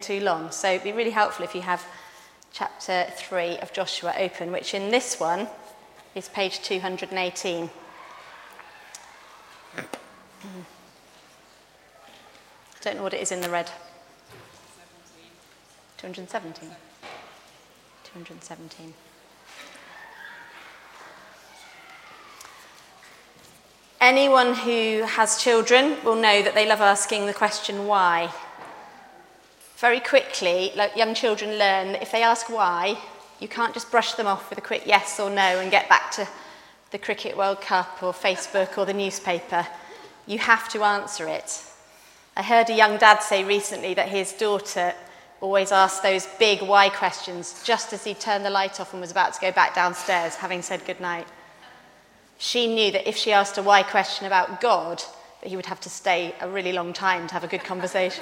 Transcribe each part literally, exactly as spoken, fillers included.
too long. So it'd be really helpful if you have chapter three of Joshua open, which in this one is page two hundred eighteen. I don't know what it is in the red. two hundred seventeen. two hundred seventeen. Anyone who has children will know that they love asking the question why. Very quickly, like young children learn that if they ask why, you can't just brush them off with a quick yes or no and get back to the Cricket World Cup or Facebook or the newspaper. You have to answer it. I heard a young dad say recently that his daughter always asked those big why questions just as he turned the light off and was about to go back downstairs, having said goodnight. She knew that if she asked a why question about God, that he would have to stay a really long time to have a good conversation.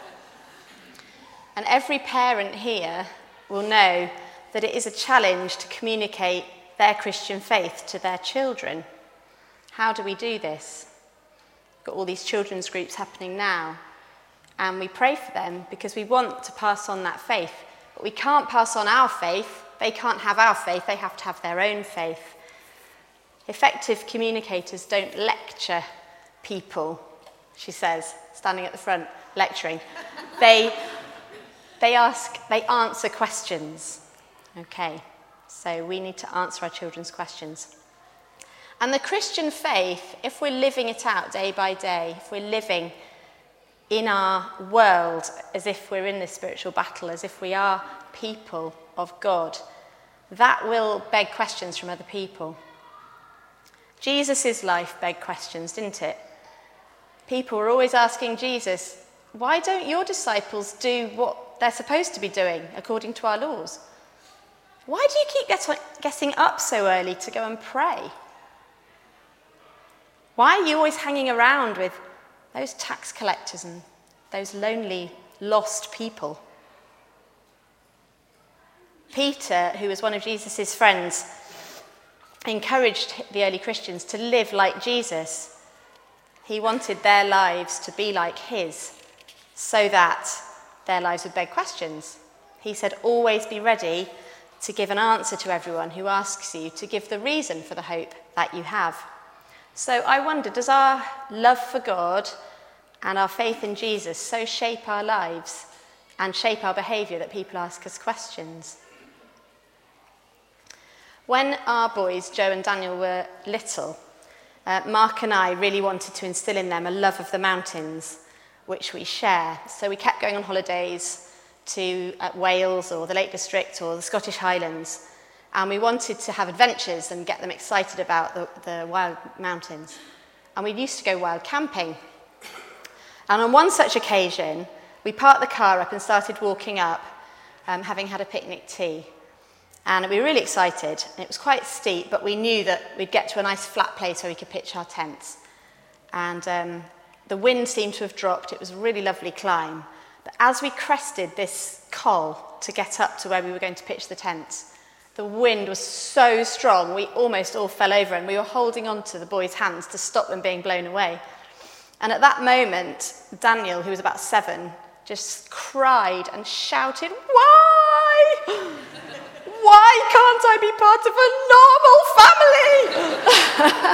And every parent here will know that it is a challenge to communicate their Christian faith to their children. How do we do this? We've got all these children's groups happening now, and we pray for them because we want to pass on that faith. But we can't pass on our faith. They can't have our faith. They have to have their own faith. Effective communicators don't lecture people, she says, standing at the front, lecturing. They, they ask, they answer questions. Okay, so we need to answer our children's questions. And the Christian faith, if we're living it out day by day, if we're living in our world as if we're in this spiritual battle, as if we are people of God, that will beg questions from other people. Jesus' life begged questions, didn't it? People were always asking Jesus, why don't your disciples do what they're supposed to be doing according to our laws? Why do you keep get- getting up so early to go and pray? Why are you always hanging around with those tax collectors and those lonely, lost people? Peter, who was one of Jesus' friends, encouraged the early Christians to live like Jesus. He wanted their lives to be like his, so that their lives would beg questions. He said, always be ready to give an answer to everyone who asks you, to give the reason for the hope that you have. So I wonder, does our love for God and our faith in Jesus so shape our lives and shape our behaviour that people ask us questions? When our boys, Joe and Daniel, were little, uh, Mark and I really wanted to instill in them a love of the mountains, which we share. So we kept going on holidays to uh, Wales or the Lake District or the Scottish Highlands, and we wanted to have adventures and get them excited about the, the wild mountains. And we used to go wild camping. And on one such occasion, we parked the car up and started walking up, um, having had a picnic tea. And we were really excited. It was quite steep, but we knew that we'd get to a nice flat place where we could pitch our tents. And um, the wind seemed to have dropped. It was a really lovely climb. But as we crested this col to get up to where we were going to pitch the tents, the wind was so strong, we almost all fell over, and we were holding on to the boys' hands to stop them being blown away. And at that moment, Daniel, who was about seven, just cried and shouted, "Why? Why can't I be part of a normal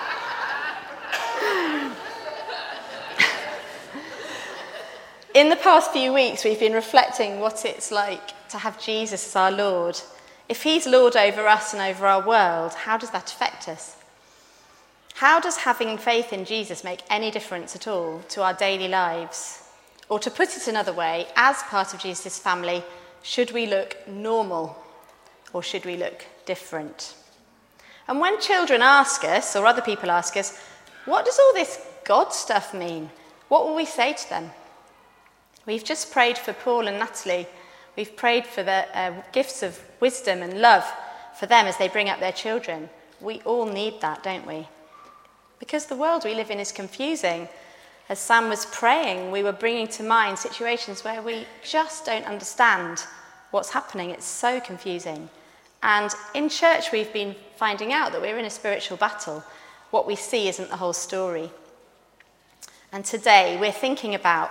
family?" In the past few weeks, we've been reflecting what it's like to have Jesus as our Lord. If he's Lord over us and over our world, how does that affect us? How does having faith in Jesus make any difference at all to our daily lives? Or to put it another way, as part of Jesus' family, should we look normal or should we look different? And when children ask us, or other people ask us, what does all this God stuff mean? What will we say to them? We've just prayed for Paul and Natalie. We've prayed for the uh, gifts of wisdom and love for them as they bring up their children. We all need that, don't we? Because the world we live in is confusing. As Sam was praying, we were bringing to mind situations where we just don't understand what's happening. It's so confusing. And in church, we've been finding out that we're in a spiritual battle. What we see isn't the whole story. And today, we're thinking about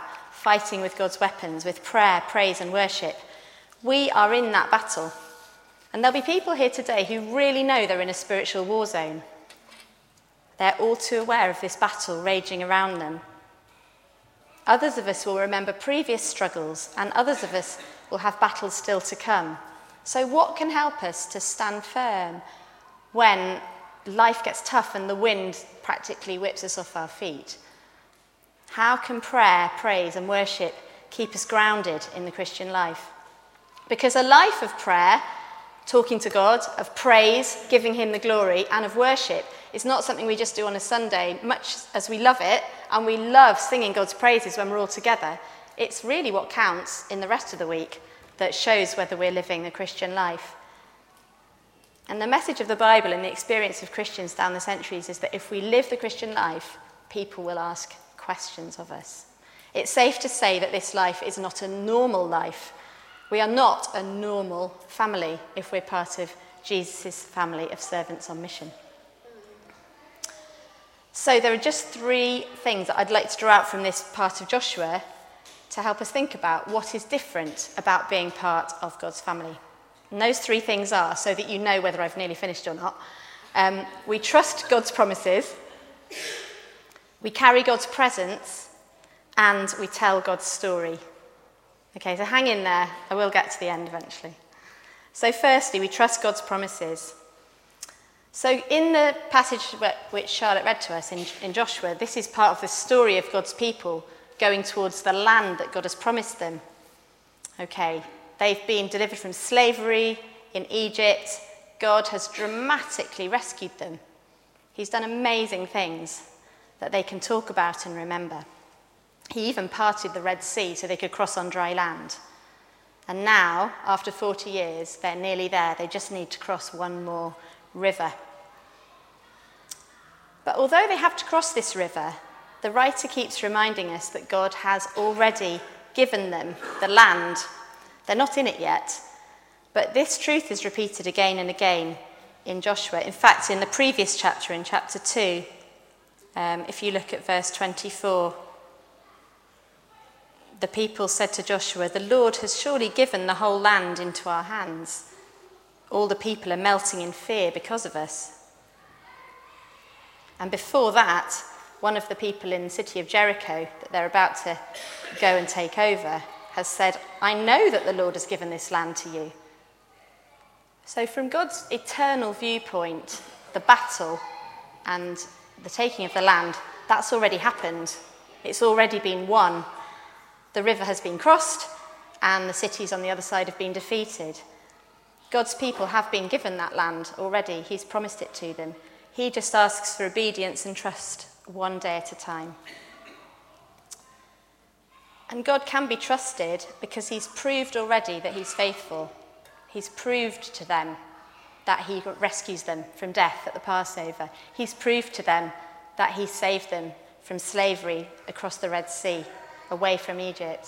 fighting with God's weapons, with prayer, praise and worship. We are in that battle. And there'll be people here today who really know they're in a spiritual war zone. They're all too aware of this battle raging around them. Others of us will remember previous struggles, and others of us will have battles still to come. So what can help us to stand firm when life gets tough and the wind practically whips us off our feet? How can prayer, praise and worship keep us grounded in the Christian life? Because a life of prayer, talking to God, of praise, giving him the glory, and of worship is not something we just do on a Sunday, much as we love it, and we love singing God's praises when we're all together. It's really what counts in the rest of the week that shows whether we're living the Christian life. And the message of the Bible and the experience of Christians down the centuries is that if we live the Christian life, people will ask questions of us. It's safe to say that this life is not a normal life. We are not a normal family if we're part of Jesus' family of servants on mission. So there are just three things that I'd like to draw out from this part of Joshua to help us think about what is different about being part of God's family. And those three things are, so that you know whether I've nearly finished or not. Um, we trust God's promises, we carry God's presence, and we tell God's story. Okay, so hang in there. I will get to the end eventually. So firstly, we trust God's promises. So in the passage which Charlotte read to us in, in Joshua, this is part of the story of God's people going towards the land that God has promised them. Okay, they've been delivered from slavery in Egypt. God has dramatically rescued them. He's done amazing things that they can talk about and remember. He even parted the Red Sea so they could cross on dry land. And now, after forty years, they're nearly there. They just need to cross one more river. But although they have to cross this river, the writer keeps reminding us that God has already given them the land. They're not in it yet, but this truth is repeated again and again in Joshua. In fact, in the previous chapter, in chapter two, um, if you look at verse twenty-four, the people said to Joshua, "The Lord has surely given the whole land into our hands. All the people are melting in fear because of us." And before that, one of the people in the city of Jericho that they're about to go and take over has said, "I know that the Lord has given this land to you." So from God's eternal viewpoint, the battle and the taking of the land, that's already happened. It's already been won. The river has been crossed and the cities on the other side have been defeated. God's people have been given that land already. He's promised it to them. He just asks for obedience and trust one day at a time. And God can be trusted because he's proved already that he's faithful. He's proved to them that he rescues them from death at the Passover. He's proved to them that he saved them from slavery across the Red Sea, away from Egypt.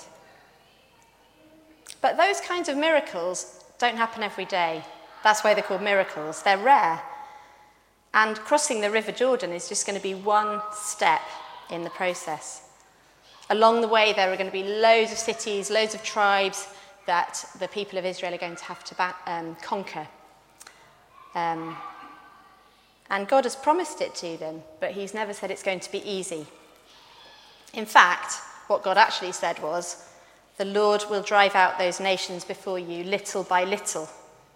But those kinds of miracles don't happen every day. That's why they're called miracles. They're rare. And crossing the River Jordan is just going to be one step in the process. Along the way, there are going to be loads of cities, loads of tribes that the people of Israel are going to have to ba- um, conquer. Um, and God has promised it to them, but he's never said it's going to be easy. In fact, what God actually said was, "The Lord will drive out those nations before you little by little."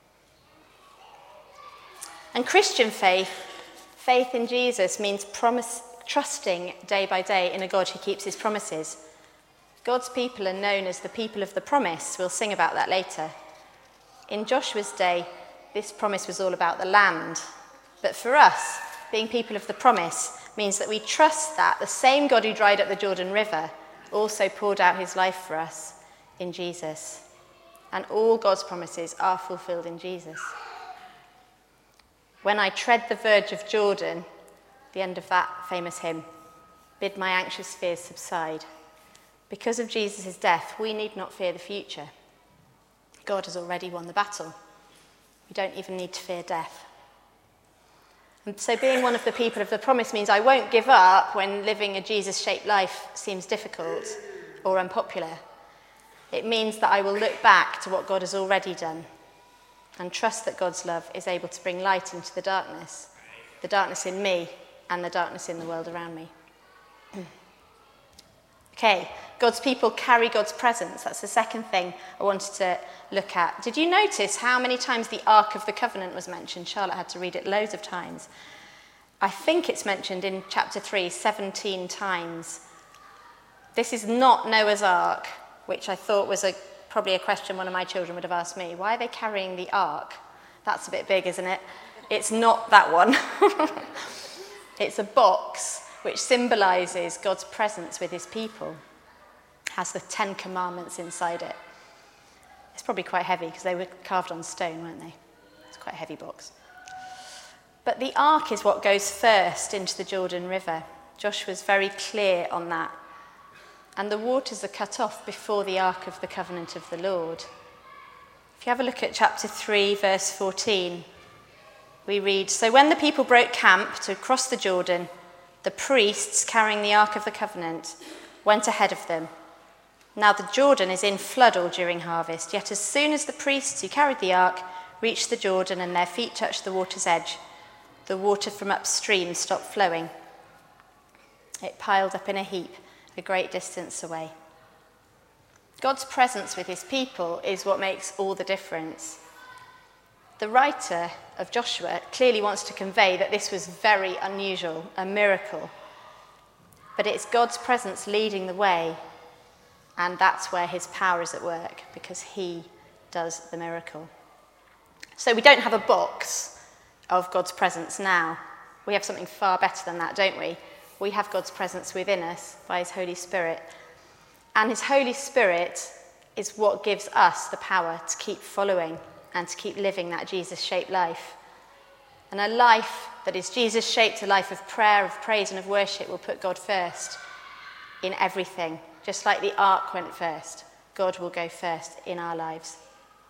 And Christian faith, faith in Jesus, means promise, trusting day by day in a God who keeps his promises. God's people are known as the people of the promise. We'll sing about that later. In Joshua's day, this promise was all about the land. But for us, being people of the promise means that we trust that the same God who dried up the Jordan River also poured out his life for us in Jesus. And all God's promises are fulfilled in Jesus. When I tread the verge of Jordan, the end of that famous hymn, bid my anxious fears subside. Because of Jesus' death, we need not fear the future. God has already won the battle. We don't even need to fear death. And so being one of the people of the promise means I won't give up when living a Jesus-shaped life seems difficult. or unpopular. It means that I will look back to what God has already done and trust that God's love is able to bring light into the darkness, the darkness in me and the darkness in the world around me. Okay, God's people carry God's presence. That's the second thing I wanted to look at. Did you notice how many times the Ark of the Covenant was mentioned? Charlotte had to read it loads of times. I think it's mentioned in chapter three, seventeen times. This is not Noah's Ark, which I thought was a, probably a question one of my children would have asked me. Why are they carrying the Ark? That's a bit big, isn't it? It's not that one. It's a box which symbolises God's presence with his people. It has the Ten Commandments inside it. It's probably quite heavy because they were carved on stone, weren't they? It's quite a heavy box. But the ark is what goes first into the Jordan River. Joshua's very clear on that. And the waters are cut off before the Ark of the Covenant of the Lord. If you have a look at chapter three, verse fourteen, we read, "So when the people broke camp to cross the Jordan, the priests carrying the Ark of the Covenant went ahead of them. Now the Jordan is in flood all during harvest, yet as soon as the priests who carried the ark reached the Jordan and their feet touched the water's edge, the water from upstream stopped flowing. It piled up in a heap a great distance away." God's presence with his people is what makes all the difference. The writer of Joshua clearly wants to convey that this was very unusual, a miracle. But it's God's presence leading the way, and that's where his power is at work, because he does the miracle. So we don't have a box of God's presence now. We have something far better than that, don't we? We have God's presence within us by his Holy Spirit. And his Holy Spirit is what gives us the power to keep following and to keep living that Jesus-shaped life. And a life that is Jesus-shaped, a life of prayer, of praise and of worship, will put God first in everything. Just like the ark went first, God will go first in our lives.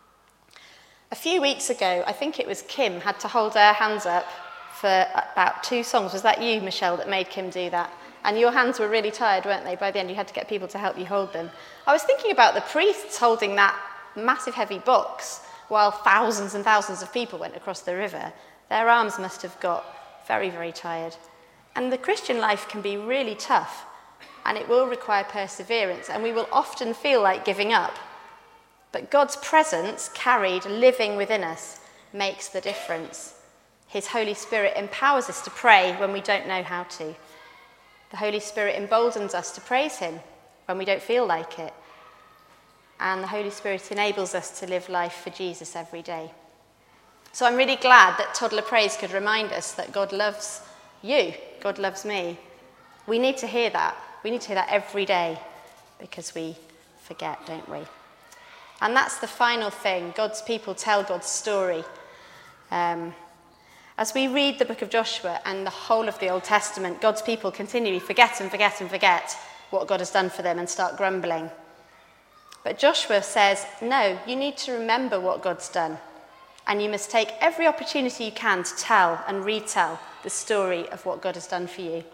A few weeks ago, I think it was Kim had to hold her hands up for about two songs. Was that you, Michelle, that made Kim do that? And your hands were really tired, weren't they? By the end, you had to get people to help you hold them. I was thinking about the priests holding that massive heavy box while thousands and thousands of people went across the river. Their arms must have got very, very tired. And the Christian life can be really tough, and it will require perseverance, and we will often feel like giving up. But God's presence, carried, living within us, makes the difference. His Holy Spirit empowers us to pray when we don't know how to. The Holy Spirit emboldens us to praise him when we don't feel like it. And the Holy Spirit enables us to live life for Jesus every day. So I'm really glad that Toddler Praise could remind us that God loves you, God loves me. We need to hear that. We need to hear that every day, because we forget, don't we? And that's the final thing. God's people tell God's story. Um, as we read the book of Joshua and the whole of the Old Testament, God's people continually forget and forget and forget what God has done for them and start grumbling. But Joshua says, no, you need to remember what God's done. And you must take every opportunity you can to tell and retell the story of what God has done for you.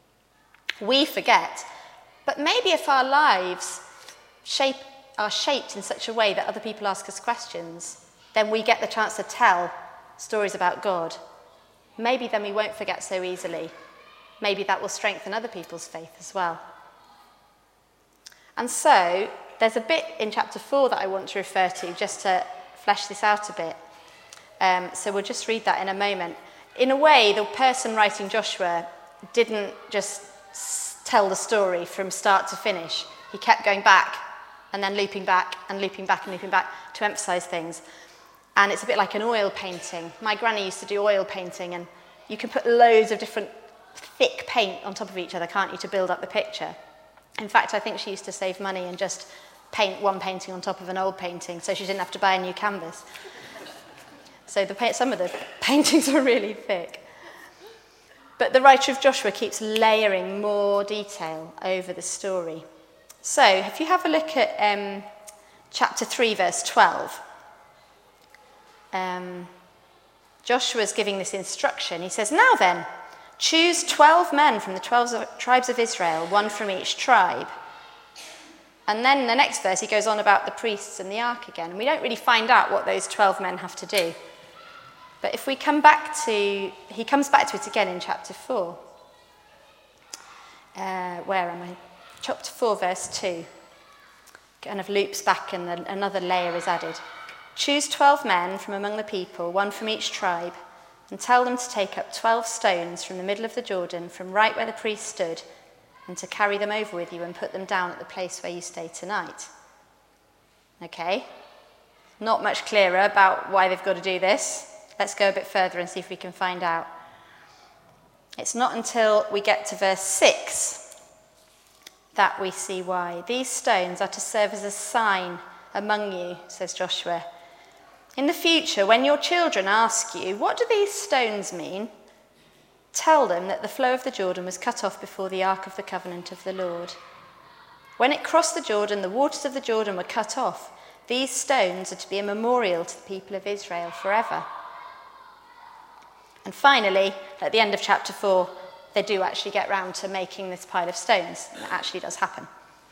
We forget, but maybe if our lives shape, are shaped in such a way that other people ask us questions, then we get the chance to tell stories about God. Maybe then we won't forget so easily. Maybe that will strengthen other people's faith as well. And so, there's a bit in chapter four that I want to refer to just to flesh this out a bit. Um, so we'll just read that in a moment. In a way, the person writing Joshua didn't just tell the story from start to finish. He kept going back and then looping back and looping back and looping back to emphasize things. And it's a bit like an oil painting. My granny used to do oil painting, and you can put loads of different thick paint on top of each other, can't you, to build up the picture. In fact, I think she used to save money and just paint one painting on top of an old painting so she didn't have to buy a new canvas. So the, some of the paintings are really thick. But the writer of Joshua keeps layering more detail over the story. So if you have a look at um, chapter three, verse twelve, um, Joshua's giving this instruction. He says, "Now then, choose twelve men from the twelve tribes of Israel, one from each tribe. And then the next verse, he goes on about the priests and the ark again. And we don't really find out what those twelve men have to do. But if we come back to, he comes back to it again in chapter four. Uh, where am I? Chapter four, verse two. Kind of loops back and then another layer is added. Choose twelve men from among the people, one from each tribe, and tell them to take up twelve stones from the middle of the Jordan, from right where the priest stood, and to carry them over with you and put them down at the place where you stay tonight. Okay? Not much clearer about why they've got to do this. Let's go a bit further and see if we can find out. It's not until we get to verse six that we see why. These stones are to serve as a sign among you, says Joshua. In the future, when your children ask you, what do these stones mean? Tell them that the flow of the Jordan was cut off before the Ark of the Covenant of the Lord. When it crossed the Jordan, the waters of the Jordan were cut off. These stones are to be a memorial to the people of Israel forever. And finally, at the end of chapter four, they do actually get round to making this pile of stones, and it actually does happen.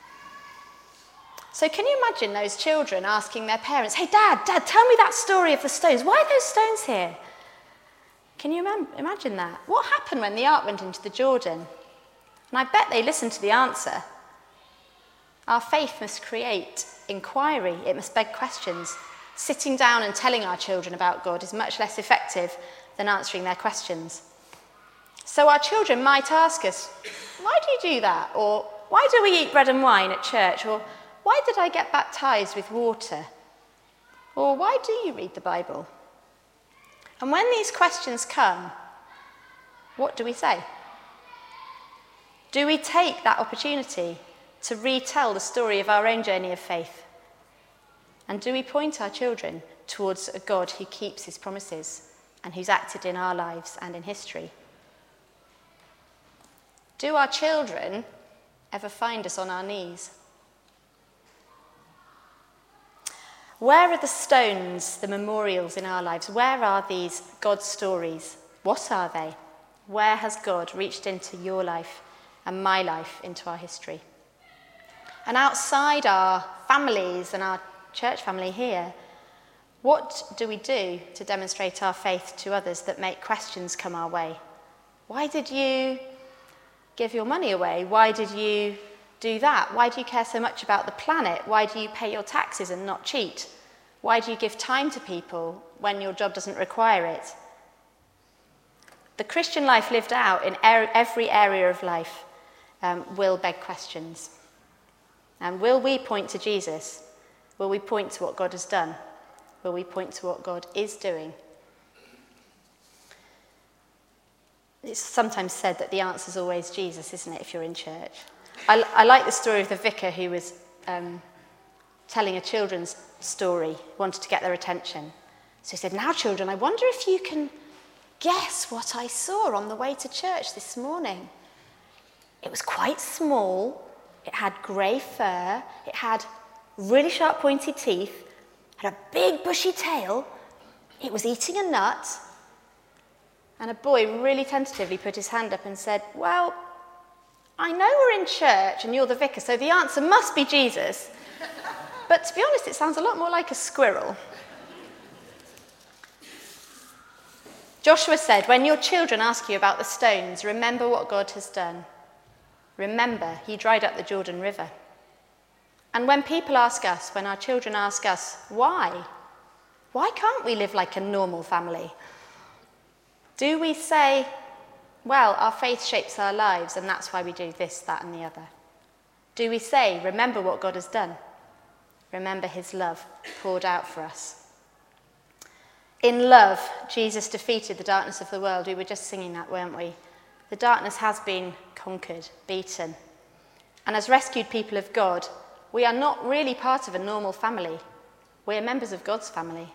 So can you imagine those children asking their parents, hey, Dad, Dad, tell me that story of the stones. Why are those stones here? Can you imam- imagine that? What happened when the ark went into the Jordan? And I bet they listened to the answer. Our faith must create inquiry. It must beg questions. Sitting down and telling our children about God is much less effective than answering their questions. So our children might ask us, why do you do that? Or why do we eat bread and wine at church? Or why did I get baptized with water? Or why do you read the Bible? And when these questions come, what do we say? Do we take that opportunity to retell the story of our own journey of faith? And do we point our children towards a God who keeps his promises and who's acted in our lives and in history? Do our children ever find us on our knees? Where are the stones, the memorials in our lives? Where are these God stories? What are they? Where has God reached into your life and my life, into our history? And outside our families and our church family here, what do we do to demonstrate our faith to others that make questions come our way? Why did you give your money away? Why did you do that? Why do you care so much about the planet? Why do you pay your taxes and not cheat? Why do you give time to people when your job doesn't require it? The Christian life lived out in every area of life um, will beg questions. And will we point to Jesus? Will we point to what God has done? Will we point to what God is doing? It's sometimes said that the answer is always Jesus, isn't it, if you're in church? I, I like the story of the vicar who was um, telling a children's story, wanted to get their attention. So he said, now children, I wonder if you can guess what I saw on the way to church this morning. It was quite small, it had grey fur, it had really sharp pointy teeth, had a big bushy tail, it was eating a nut. And a boy really tentatively put his hand up and said, well, I know we're in church and you're the vicar, so the answer must be Jesus. But to be honest, it sounds a lot more like a squirrel. Joshua said, when your children ask you about the stones, remember what God has done. Remember, he dried up the Jordan River. And when people ask us, when our children ask us, why? Why can't we live like a normal family? Do we say, well, our faith shapes our lives and that's why we do this, that and the other? Do we say, remember what God has done? Remember his love poured out for us. In love, Jesus defeated the darkness of the world. We were just singing that, weren't we? The darkness has been conquered, beaten. And as rescued people of God, we are not really part of a normal family. We are members of God's family.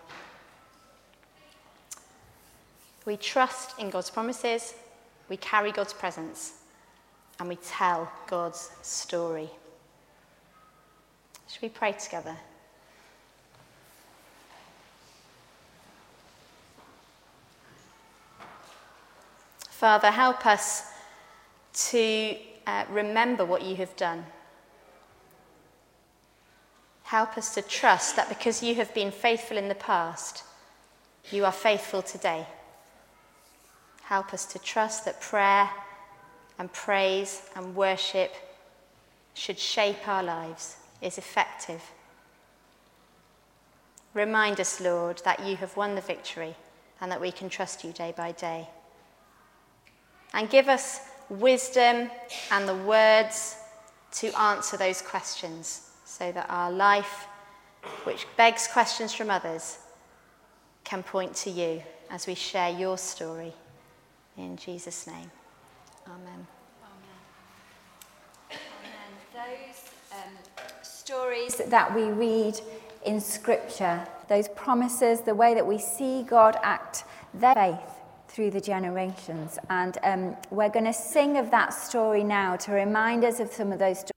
We trust in God's promises, we carry God's presence, and we tell God's story. Should we pray together? Father, help us to uh, remember what you have done. Help us to trust that because you have been faithful in the past, you are faithful today. Help us to trust that prayer and praise and worship should shape our lives, is effective. Remind us, Lord, that you have won the victory and that we can trust you day by day. And give us wisdom and the words to answer those questions so that our life, which begs questions from others, can point to you as we share your story. In Jesus' name, amen. Amen. Those um, stories that we read in Scripture, those promises, the way that we see God act, their faith through the generations. And um, we're going to sing of that story now to remind us of some of those